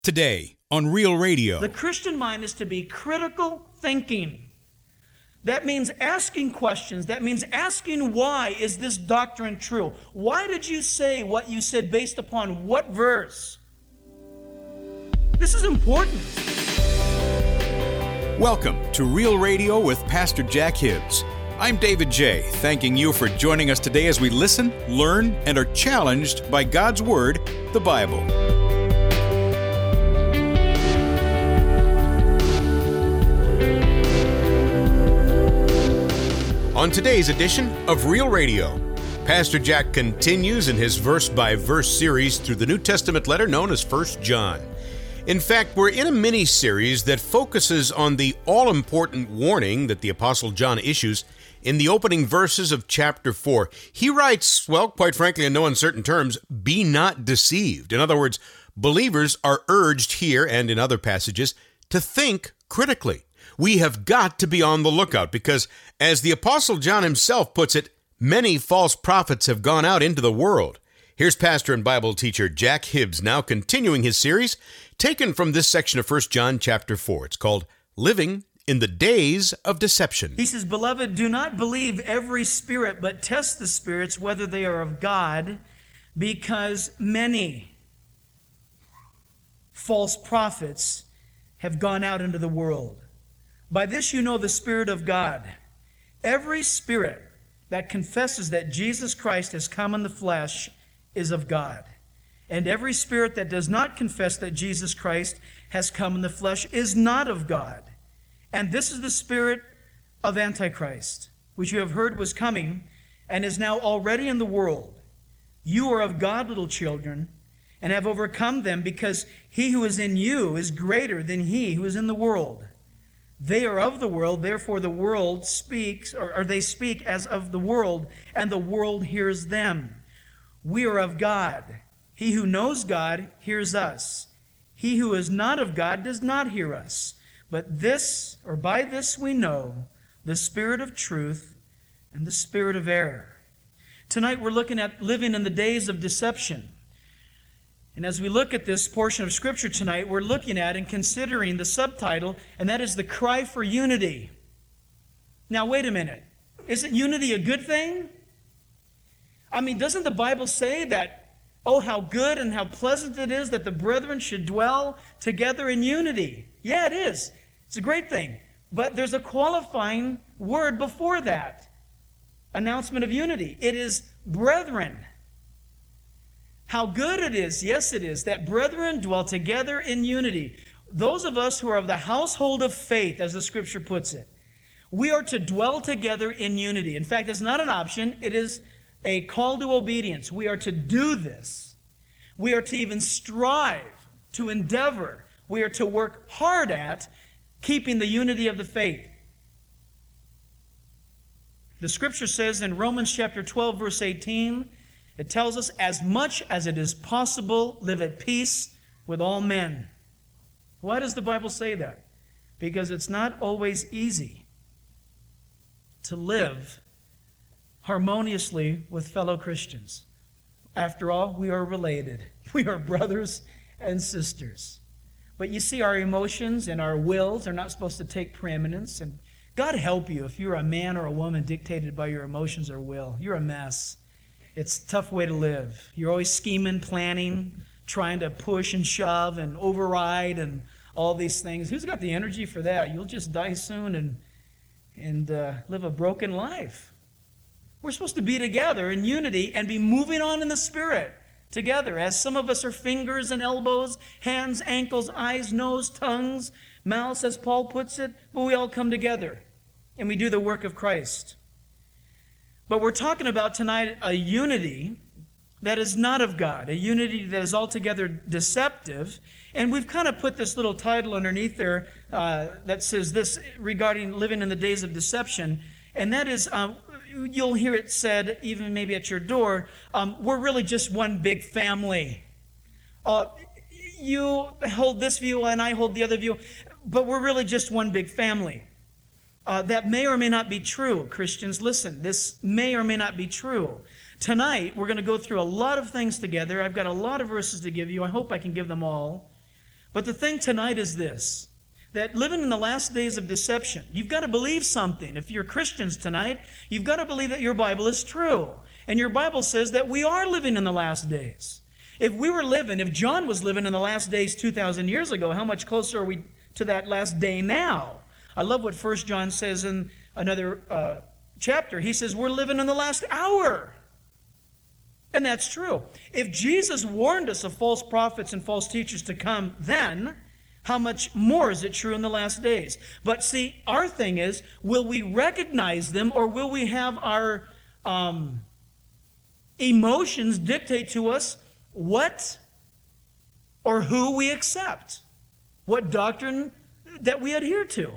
Today on Real Radio. The Christian mind is to be critical thinking. That means asking questions. That means asking, why is this doctrine true? Why did you say what you said based upon what verse? This is important. Welcome to Real Radio with Pastor Jack Hibbs. I'm David J., thanking you for joining us today as we listen, learn, and are challenged by God's Word, the Bible. On today's edition of Real Radio, Pastor Jack continues in his verse-by-verse series through the New Testament letter known as 1 John. In fact, we're in a mini-series that focuses on the all-important warning that the Apostle John issues in the opening verses of chapter 4. He writes, well, quite frankly, in no uncertain terms, be not deceived. In other words, believers are urged here and in other passages to think critically. We have got to be on the lookout because, as the Apostle John himself puts it, many false prophets have gone out into the world. Here's pastor and Bible teacher Jack Hibbs now continuing his series, taken from this section of 1 John chapter 4. It's called Living in the Days of Deception. He says, Beloved, do not believe every spirit, but test the spirits whether they are of God, because many false prophets have gone out into the world. By this you know the Spirit of God. Every spirit that confesses that Jesus Christ has come in the flesh is of God. And every spirit that does not confess that Jesus Christ has come in the flesh is not of God. And this is the spirit of Antichrist, which you have heard was coming and is now already in the world. You are of God, little children, and have overcome them, because he who is in you is greater than he who is in the world. They are of the world, therefore the world speaks, or they speak as of the world, and the world hears them. We are of God. He who knows God hears us. He who is not of God does not hear us. But this, or by this we know, the spirit of truth and the spirit of error. Tonight we're looking at living in the days of deception. And as we look at this portion of Scripture tonight, we're looking at and considering the subtitle, and that is the cry for unity. Now, wait a minute. Isn't unity a good thing? I mean, doesn't the Bible say that, oh, how good and how pleasant it is that the brethren should dwell together in unity? Yeah, it is. It's a great thing. But there's a qualifying word before that announcement of unity. It is brethren. How good it is, yes it is, that brethren dwell together in unity. Those of us who are of the household of faith, as the Scripture puts it, we are to dwell together in unity. In fact, it's not an option, it is a call to obedience. We are to do this. We are to even strive, to endeavor. We are to work hard at keeping the unity of the faith. The Scripture says in Romans chapter 12, verse 18, it tells us, as much as it is possible, live at peace with all men. Why does the Bible say that? Because it's not always easy to live harmoniously with fellow Christians. After all, we are related. We are brothers and sisters. But you see, our emotions and our wills are not supposed to take preeminence. And God help you if you're a man or a woman dictated by your emotions or will. You're a mess. It's a tough way to live. You're always scheming, planning, trying to push and shove and override and all these things. Who's got the energy for that? You'll just die soon and live a broken life. We're supposed to be together in unity and be moving on in the Spirit together, as some of us are fingers and elbows, hands, ankles, eyes, nose, tongues, mouths, as Paul puts it, but we all come together and we do the work of Christ. But we're talking about tonight a unity that is not of God, a unity that is altogether deceptive. And we've kind of put this little title underneath there that says this regarding living in the days of deception. And that is, you'll hear it said, even maybe at your door, we're really just one big family. You hold this view and I hold the other view, but we're really just one big family. That may or may not be true. Christians, listen, this may or may not be true. Tonight, we're going to go through a lot of things together. I've got a lot of verses to give you. I hope I can give them all. But the thing tonight is this, that living in the last days of deception, you've got to believe something. If you're Christians tonight, you've got to believe that your Bible is true. And your Bible says that we are living in the last days. If John was living in the last days 2,000 years ago, how much closer are we to that last day now? I love what 1 John says in another chapter. He says, we're living in the last hour. And that's true. If Jesus warned us of false prophets and false teachers to come then, how much more is it true in the last days? But see, our thing is, will we recognize them, or will we have our emotions dictate to us what or who we accept, what doctrine that we adhere to?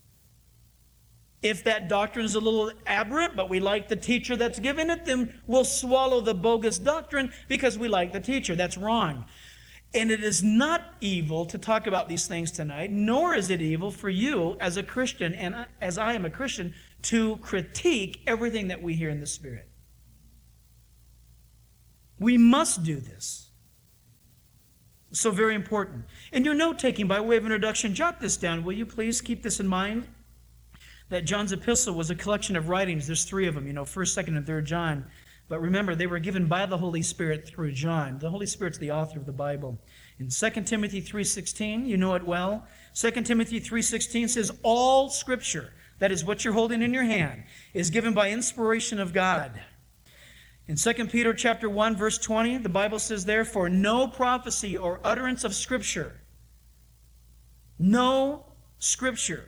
If that doctrine is a little aberrant, but we like the teacher that's giving it, then we'll swallow the bogus doctrine because we like the teacher. That's wrong. And it is not evil to talk about these things tonight, nor is it evil for you as a Christian, and as I am a Christian, to critique everything that we hear in the Spirit. We must do this. So very important. In your note-taking, by way of introduction, jot this down, will you please? Keep this in mind. That John's epistle was a collection of writings. There's 3 of them, 1st, 2nd, and 3rd John. But remember, they were given by the Holy Spirit through John. The Holy Spirit's the author of the Bible. In 2 Timothy 3:16, you know it well. 2 Timothy 3:16 says, all Scripture, that is what you're holding in your hand, is given by inspiration of God. In 2 Peter chapter 1, verse 20, the Bible says, therefore, no prophecy or utterance of Scripture, no Scripture,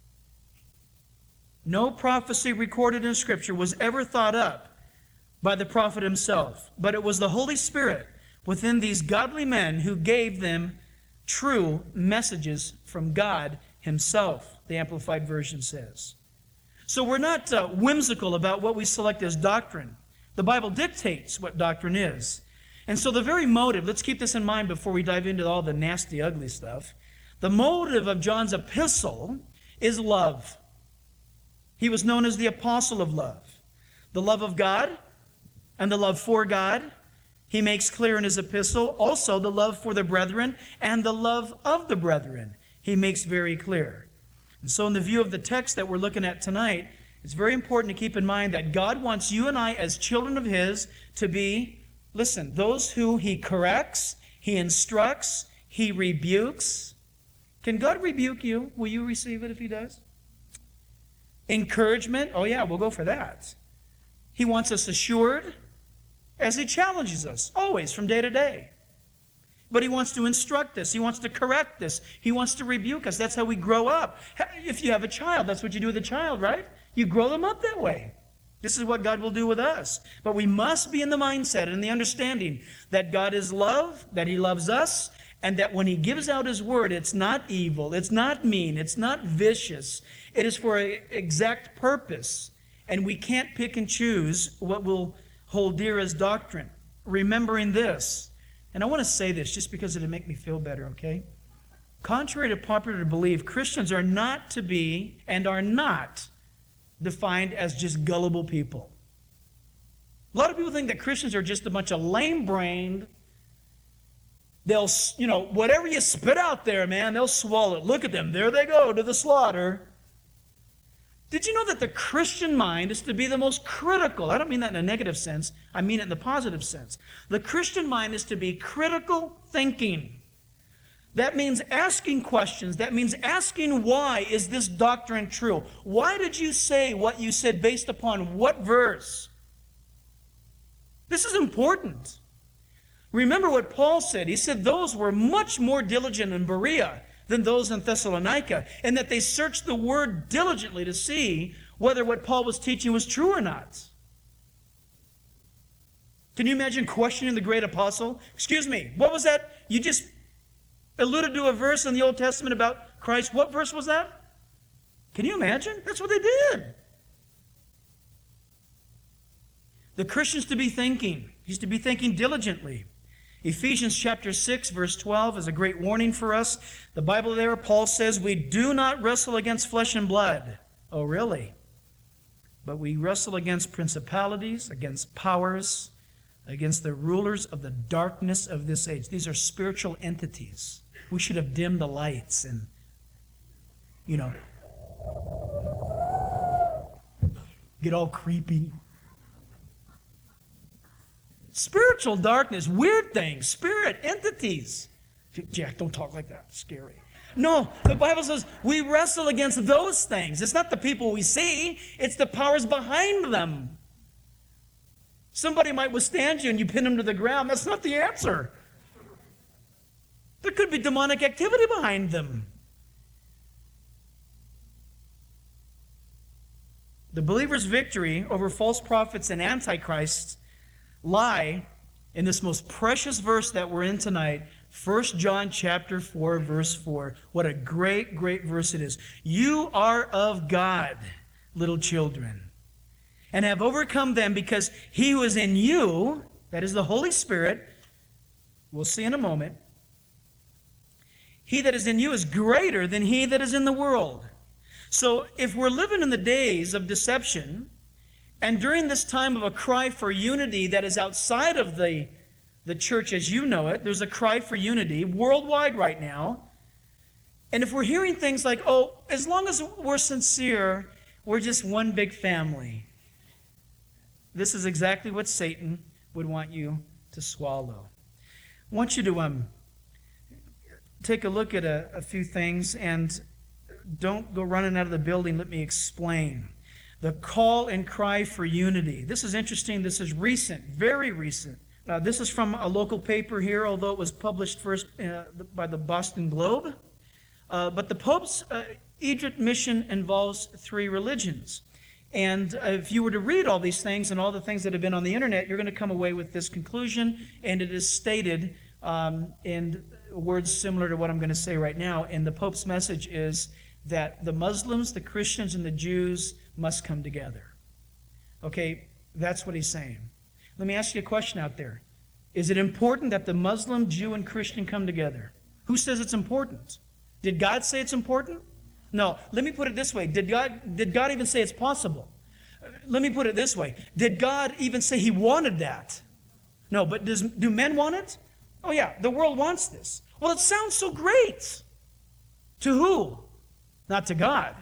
no prophecy recorded in Scripture was ever thought up by the prophet himself, but it was the Holy Spirit within these godly men who gave them true messages from God himself, the Amplified Version says. So we're not whimsical about what we select as doctrine. The Bible dictates what doctrine is. And so the very motive, let's keep this in mind before we dive into all the nasty, ugly stuff. The motive of John's epistle is love. He was known as the apostle of love. The love of God and the love for God, he makes clear in his epistle. Also the love for the brethren and the love of the brethren, he makes very clear. And so in the view of the text that we're looking at tonight, it's very important to keep in mind that God wants you and I as children of his to be, listen, those who he corrects, he instructs, he rebukes. Can God rebuke you? Will you receive it if he does? Encouragement, oh yeah, we'll go for that. He wants us assured as he challenges us, always, from day to day. But he wants to instruct us. He wants to correct us. He wants to rebuke us. That's how we grow up. If you have a child, that's what you do with a child, right? You grow them up that way. This is what God will do with us. But we must be in the mindset and the understanding that God is love, that he loves us, and that when he gives out his word, it's not evil, it's not mean, it's not vicious. It is for an exact purpose. And we can't pick and choose what we'll hold dear as doctrine. Remembering this, and I want to say this just because it'll make me feel better, okay? Contrary to popular belief, Christians are not to be and are not defined as just gullible people. A lot of people think that Christians are just a bunch of lame-brained. They'll, whatever you spit out there, man, they'll swallow it. Look at them. There they go to the slaughter. Did you know that the Christian mind is to be the most critical? I don't mean that in a negative sense. I mean it in the positive sense. The Christian mind is to be critical thinking. That means asking questions. That means asking, why is this doctrine true? Why did you say what you said based upon what verse? This is important. Remember what Paul said. He said those were much more diligent in Berea than those in Thessalonica, and that they searched the word diligently to see whether what Paul was teaching was true or not. Can you imagine questioning the great apostle? Excuse me, what was that? You just alluded to a verse in the Old Testament about Christ. What verse was that? Can you imagine? That's what they did. The Christian's to be thinking. He's to be thinking diligently. Ephesians chapter 6, verse 12 is a great warning for us. The Bible there, Paul says, we do not wrestle against flesh and blood. Oh, really? But we wrestle against principalities, against powers, against the rulers of the darkness of this age. These are spiritual entities. We should have dimmed the lights and, get all creepy. Spiritual darkness, weird things, spirit, entities. Jack, don't talk like that. It's scary. No, the Bible says we wrestle against those things. It's not the people we see, it's the powers behind them. Somebody might withstand you and you pin them to the ground. That's not the answer. There could be demonic activity behind them. The believer's victory over false prophets and antichrists lie in this most precious verse that we're in tonight, 1 John chapter 4, verse 4. What a great, great verse it is. You are of God, little children, and have overcome them, because he who is in you, that is the Holy Spirit, we'll see in a moment, he that is in you is greater than he that is in the world. So if we're living in the days of deception, and during this time of a cry for unity that is outside of the church as you know it, there's a cry for unity worldwide right now. And if we're hearing things like, oh, as long as we're sincere, we're just one big family. This is exactly what Satan would want you to swallow. I want you to take a look at a few things, and don't go running out of the building. Let me explain. The call and cry for unity. This is interesting. This is recent, very recent. This is from a local paper here, although it was published first by the Boston Globe. But the Pope's Egypt mission involves 3 religions. And if you were to read all these things and all the things that have been on the internet, you're going to come away with this conclusion, and it is stated in words similar to what I'm going to say right now. And the Pope's message is that the Muslims, the Christians, and the Jews must come together. Okay, that's what he's saying. Let me ask you a question out there. Is it important that the Muslim, Jew, and Christian come together? Who says it's important? Did God say it's important? No. Let me put it this way. Did God even say it's possible? Let me put it this way. Did God even say he wanted that? No, but do men want it? Oh yeah, the world wants this. Well, it sounds so great. To who? Not to God.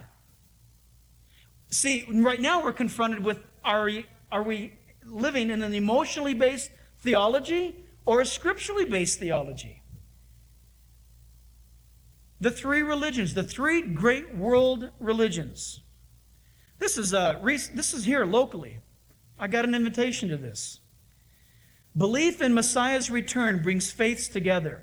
See, right now we're confronted with, are we living in an emotionally based theology or a scripturally based theology? The 3 religions, the 3 great world religions. This is here locally. I got an invitation to this. Belief in Messiah's return brings faiths together.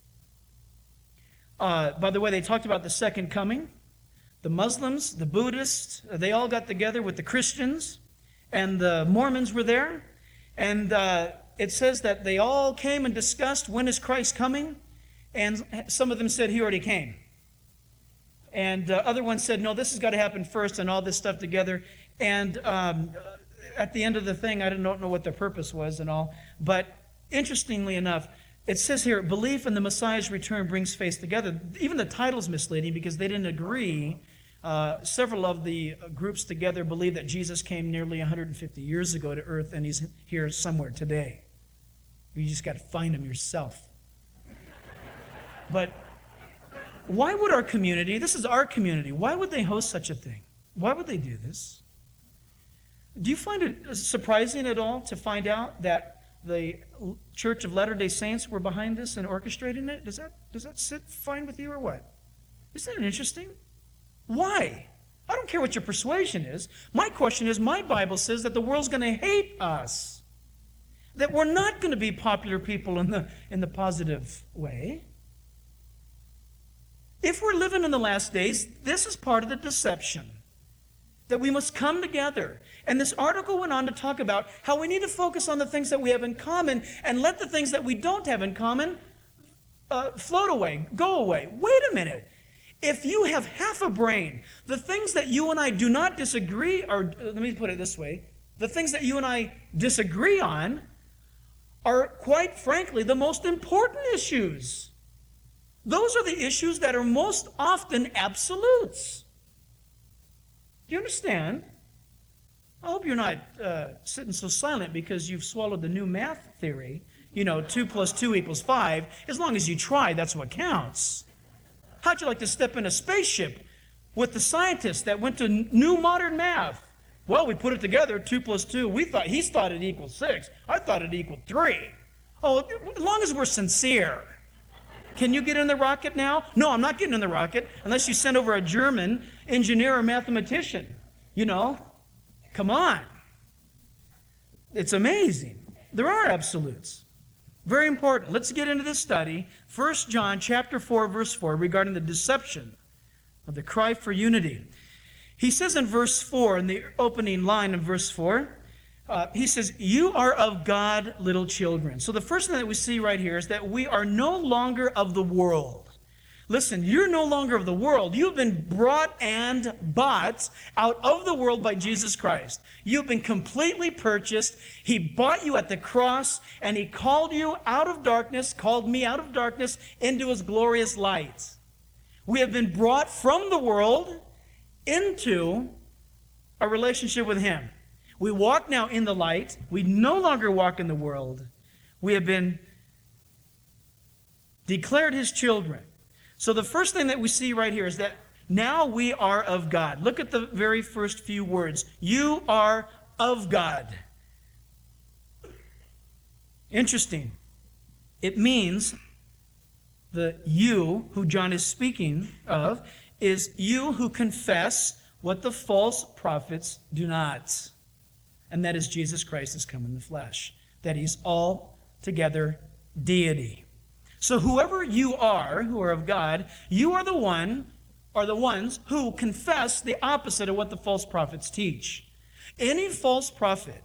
By the way, they talked about the second coming. The Muslims, the Buddhists, they all got together with the Christians, and the Mormons were there. And it says that they all came and discussed, when is Christ coming? And some of them said he already came. And other ones said, no, this has got to happen first, and all this stuff together. And at the end of the thing, I don't know what the purpose was and all. But interestingly enough, it says here, belief in the Messiah's return brings faith together. Even the title's misleading because they didn't agree. Several of the groups together believe that Jesus came nearly 150 years ago to earth, and he's here somewhere today. You just got to find him yourself. But why would our community, this is our community, why would they host such a thing? Why would they do this? Do you find it surprising at all to find out that the Church of Latter-day Saints were behind this and orchestrating it? Does that sit fine with you or what? Isn't that interesting? Why? I don't care what your persuasion is. My question is, my Bible says that the world's going to hate us. That we're not going to be popular people in the positive way. If we're living in the last days, this is part of the deception. That we must come together. And this article went on to talk about how we need to focus on the things that we have in common and let the things that we don't have in common float away, go away. Wait a minute. If you have half a brain, the things that you and I do not disagree, or let me put it this way, the things that you and I disagree on are, quite frankly, the most important issues. Those are the issues that are most often absolutes. Do you understand? I hope you're not sitting so silent because you've swallowed the new math theory 2 plus 2 equals 5. As long as you try, that's what counts. How'd you like to step in a spaceship with the scientists that went to new modern math? Well, we put it together, 2 plus 2. He thought it equaled 6. I thought it equaled 3. Oh, as long as we're sincere. Can you get in the rocket now? No, I'm not getting in the rocket unless you send over a German engineer or mathematician. Come on. It's amazing. There are absolutes. Very important. Let's get into this study. 1 John chapter 4, verse 4, regarding the deception of the cry for unity. He says in verse 4, in the opening line of verse 4, he says, you are of God, little children. So the first thing that we see right here is that we are no longer of the world. Listen, you're no longer of the world. You've been brought and bought out of the world by Jesus Christ. You've been completely purchased. He bought you at the cross, and he called you out of darkness, called me out of darkness into his glorious light. We have been brought from the world into a relationship with him. We walk now in the light. We no longer walk in the world. We have been declared his children. So the first thing that we see right here is that now we are of God. Look at the very first few words. You are of God. Interesting. It means the you who John is speaking of is you who confess what the false prophets do not. And that is Jesus Christ has come in the flesh. That he's altogether deity. So whoever you are, who are of God, you are the ones who confess the opposite of what the false prophets teach. Any false prophet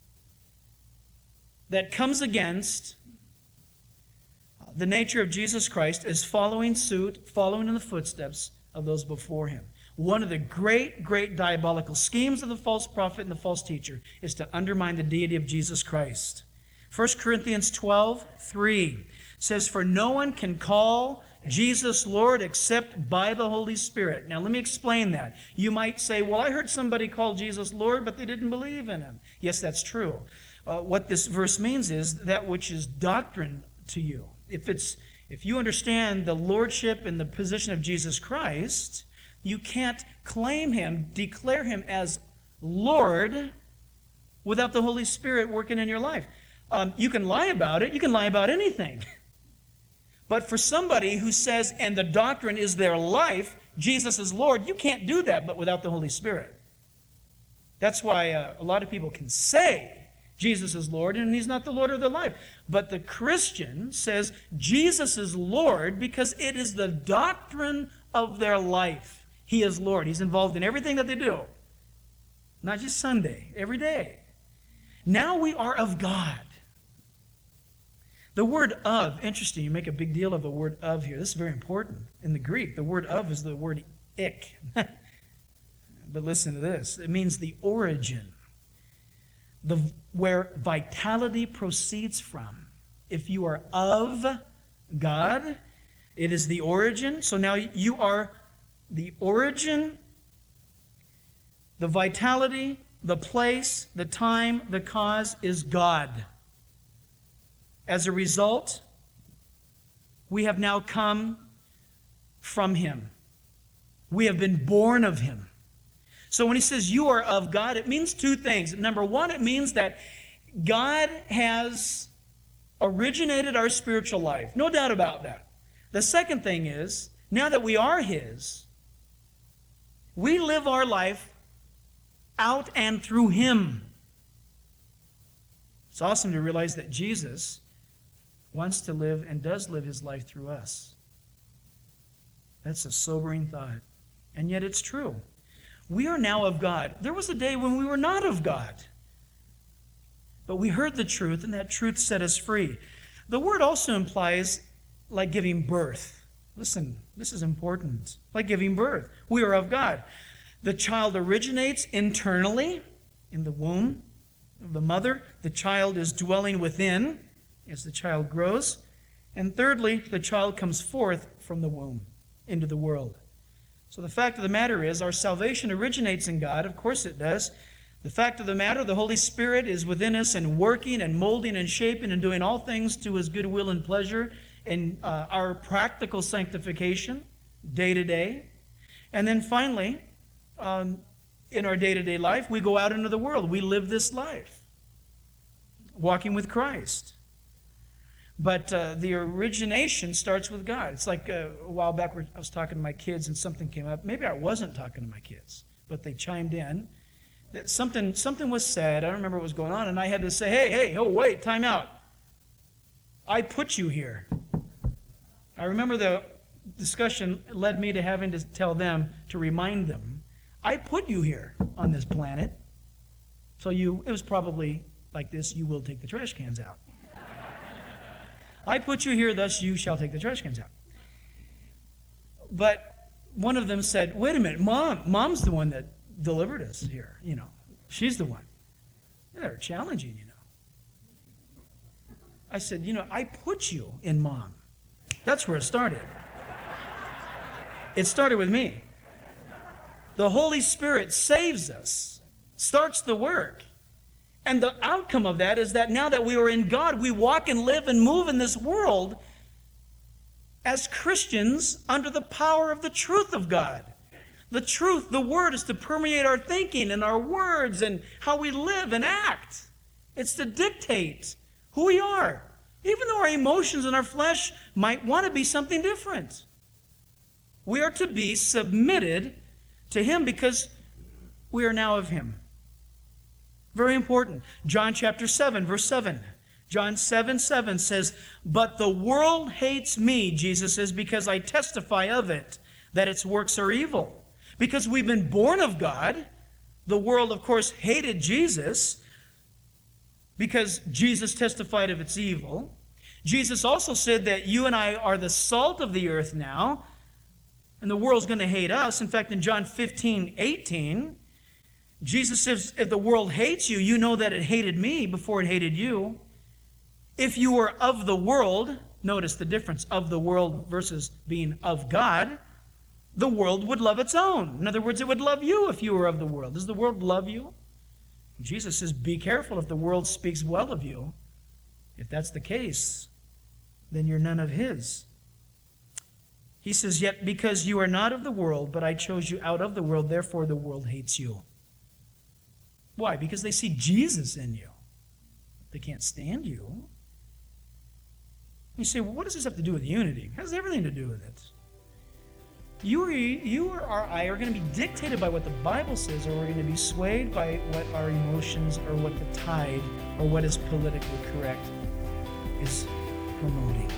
that comes against the nature of Jesus Christ is following suit, following in the footsteps of those before him. One of the great, great diabolical schemes of the false prophet and the false teacher is to undermine the deity of Jesus Christ. 1 Corinthians 12:3 says, for no one can call Jesus Lord except by the Holy Spirit. Now let me explain that. You might say, well, I heard somebody call Jesus Lord, but they didn't believe in him. Yes, that's true. What this verse means is that which is doctrine to you. If you understand the lordship and the position of Jesus Christ, you can't claim him, declare him as Lord without the Holy Spirit working in your life. You can lie about it. You can lie about anything. But for somebody who says, and the doctrine is their life, Jesus is Lord, you can't do that but without the Holy Spirit. That's why a lot of people can say Jesus is Lord, and he's not the Lord of their life. But the Christian says Jesus is Lord because it is the doctrine of their life. He is Lord. He's involved in everything that they do. Not just Sunday, every day. Now we are of God. The word of, interesting, you make a big deal of the word of here. This is very important. In the Greek, the word of is the word ik. But listen to this. It means the origin, where vitality proceeds from. If you are of God, it is the origin. So now you are the origin, the vitality, the place, the time, the cause is God. As a result, we have now come from him. We have been born of him. So when he says you are of God, it means two things. Number one, it means that God has originated our spiritual life. No doubt about that. The second thing is, now that we are his, we live our life out and through him. It's awesome to realize that Jesus wants to live and does live his life through us. That's a sobering thought. And yet it's true. We are now of God. There was a day when we were not of God. But we heard the truth, and that truth set us free. The word also implies like giving birth. Listen, this is important. Like giving birth. We are of God. The child originates internally in the womb of the mother. The child is dwelling within as the child grows. And thirdly, the child comes forth from the womb into the world. So the fact of the matter is, our salvation originates in God. Of course it does. The fact of the matter, the Holy Spirit is within us and working and molding and shaping and doing all things to His good will and pleasure in our practical sanctification day to day. And then finally, in our day-to-day life, we go out into the world. We live this life, walking with Christ. But the origination starts with God. It's like a while back I was talking to my kids and something came up. Maybe I wasn't talking to my kids, but they chimed in. That something was said. I don't remember what was going on, and I had to say, hey, oh, wait, time out. I put you here. I remember the discussion led me to having to tell them, to remind them, I put you here on this planet. So it was probably like this, you will take the trash cans out. I put you here, thus you shall take the trash cans out. But one of them said, wait a minute, Mom's the one that delivered us here, She's the one. They're challenging, I said, I put you in Mom. That's where it started. It started with me. The Holy Spirit saves us, starts the work. And the outcome of that is that now that we are in God, we walk and live and move in this world as Christians under the power of the truth of God. The truth, the Word, is to permeate our thinking and our words and how we live and act. It's to dictate who we are, even though our emotions and our flesh might want to be something different. We are to be submitted to Him because we are now of Him. Very important. John chapter 7, verse 7. John 7:7 says, but the world hates me, Jesus says, because I testify of it, that its works are evil. Because we've been born of God, the world, of course, hated Jesus because Jesus testified of its evil. Jesus also said that you and I are the salt of the earth now, and the world's going to hate us. In fact, in John 15:18, Jesus says, if the world hates you, you know that it hated me before it hated you. If you were of the world, notice the difference, of the world versus being of God, the world would love its own. In other words, it would love you if you were of the world. Does the world love you? Jesus says, be careful if the world speaks well of you. If that's the case, then you're none of His. He says, yet because you are not of the world, but I chose you out of the world, therefore the world hates you. Why? Because they see Jesus in you. They can't stand you. You say, well, what does this have to do with unity? It has everything to do with it. You or I are going to be dictated by what the Bible says, or we're going to be swayed by what our emotions or what the tide or what is politically correct is promoting.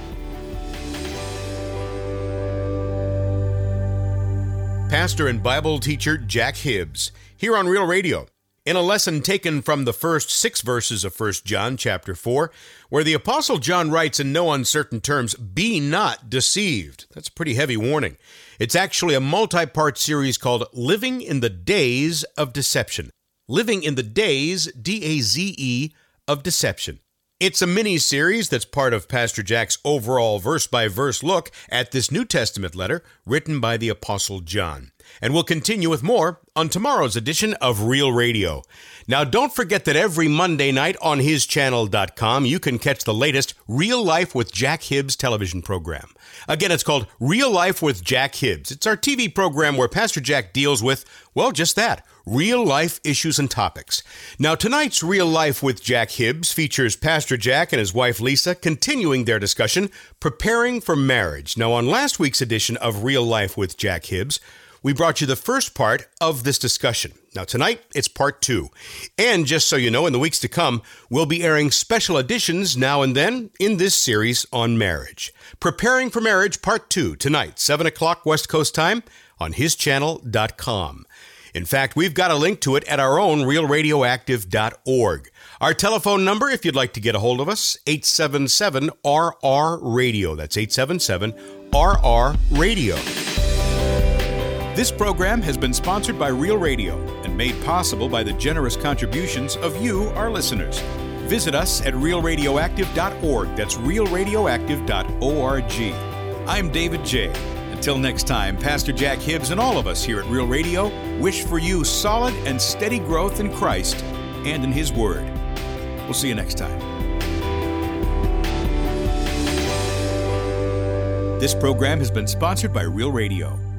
Pastor and Bible teacher Jack Hibbs, here on Real Radio, in a lesson taken from the first 6 verses of 1 John chapter 4, where the Apostle John writes in no uncertain terms, be not deceived. That's a pretty heavy warning. It's actually a multi-part series called Living in the Days of Deception. Living in the Days, D-A-Z-E, of Deception. It's a mini-series that's part of Pastor Jack's overall verse-by-verse look at this New Testament letter written by the Apostle John. And we'll continue with more on tomorrow's edition of Real Radio. Now, don't forget that every Monday night on hischannel.com, you can catch the latest Real Life with Jack Hibbs television program. Again, it's called Real Life with Jack Hibbs. It's our TV program where Pastor Jack deals with, well, just that, real life issues and topics. Now, tonight's Real Life with Jack Hibbs features Pastor Jack and his wife Lisa continuing their discussion, preparing for marriage. Now, on last week's edition of Real Life with Jack Hibbs, we brought you the first part of this discussion. Now, tonight, it's part 2. And just so you know, in the weeks to come, we'll be airing special editions now and then in this series on marriage. Preparing for Marriage, Part 2, tonight, 7 o'clock West Coast time on hischannel.com. In fact, we've got a link to it at our own realradioactive.org. Our telephone number, if you'd like to get a hold of us, 877-RR-RADIO. That's 877-RR-RADIO. This program has been sponsored by Real Radio and made possible by the generous contributions of you, our listeners. Visit us at realradioactive.org. That's realradioactive.org. I'm David J., and Till next time, Pastor Jack Hibbs and all of us here at Real Radio wish for you solid and steady growth in Christ and in His Word. We'll see you next time. This program has been sponsored by Real Radio.